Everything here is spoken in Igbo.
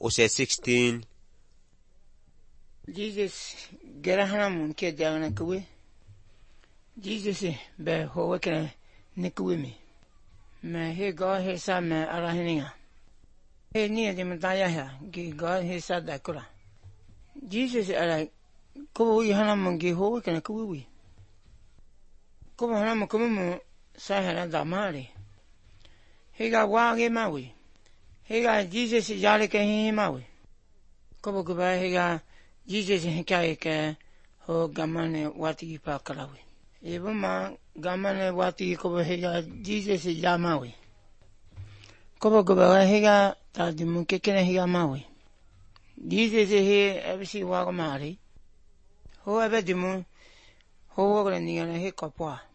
Hosea 16. Jesus gerahana mun ke dagna kuwe. Jesus be ho wekene ne kuwe me. Me he go he sa me arahininga. He ni de mtaya ha ge go he sa da kura. Jesus ala ko wi hana mun ge ho wekene kuwe wi. Ko hana mun ko mun sa hana da mare. He ga wa ge ma wi. He ga Jesus yale ke he ma wi. Ko ko ba he ga Jesus hikaye ke ho gamane wati pa kalawi. Ebo ma gamane wati ko hega Jesus yamawi. Ko ko ba hega ta dimu ke kene hega mawi. Jesus he ebisi wa mari. Ho ebe dimu ho wo ni he kopwa.